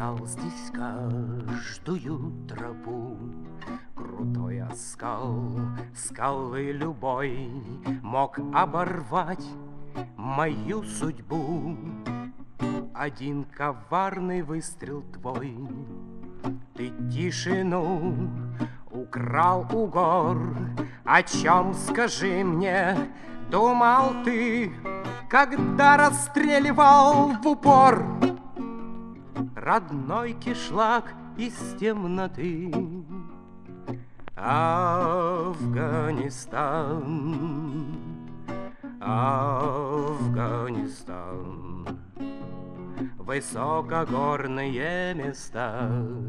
знал здесь каждую тропу, крутой оскал скалы любой мог оборвать мою судьбу. Один коварный выстрел твой, ты тишину украл у гор. О чем, скажи мне, думал ты, когда расстреливал в упор родной кишлак из темноты? Афганистан, Афганистан, высокогорные места,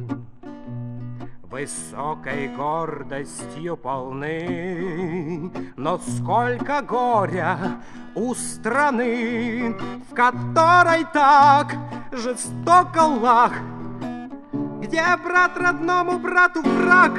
высокой гордостью полны, но сколько горя у страны, в которой так жестоко лаг, где брат родному брату враг.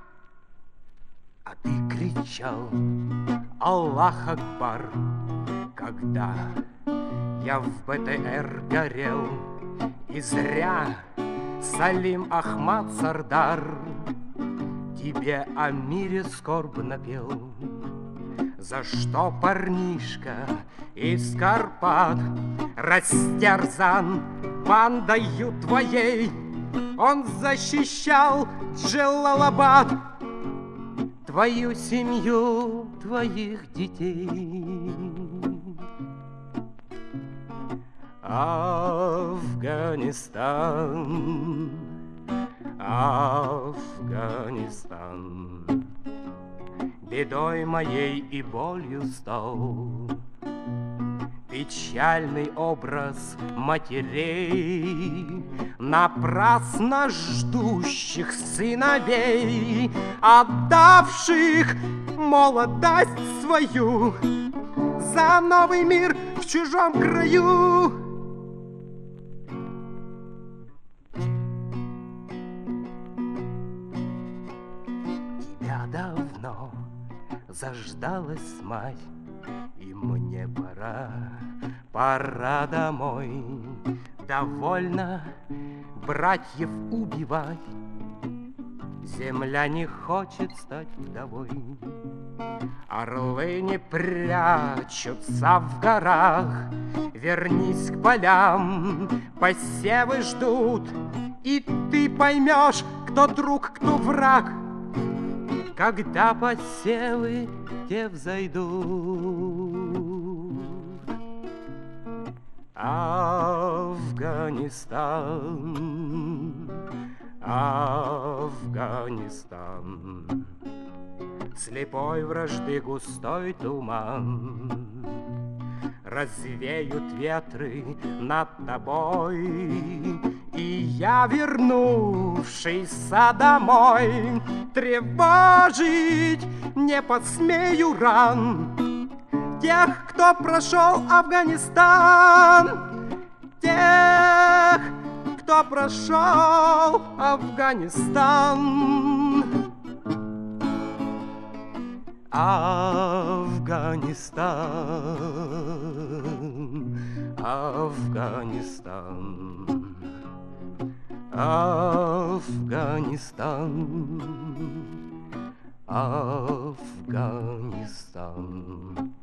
А ты кричал «Аллах Акбар», когда я в БТР горел, и зря Салим Ахмад Сардар тебе о мире скорбно пел. За что парнишка из Карпат растерзан бандою твоей? Он защищал Джалалабад, твою семью, твоих детей. Афганистан, Афганистан, бедой моей и болью стал печальный образ матерей, напрасно ждущих сыновей, отдавших молодость свою за новый мир в чужом краю. Тебя давно заждалась мать, и мне пора домой. Довольно братьев убивать, земля не хочет стать вдовой. Орлы не прячутся в горах, вернись к полям, посевы ждут, и ты поймешь, кто друг, кто враг, когда посевы те взойдут. Афганистан, Афганистан, слепой вражды густой туман, развеют ветры над тобой, и я, вернувшийся домой, тревожить не посмею ран тех, кто прошел Афганистан, тех, кто прошел Афганистан. Афганистан, Афганистан, Афганистан, Афганистан.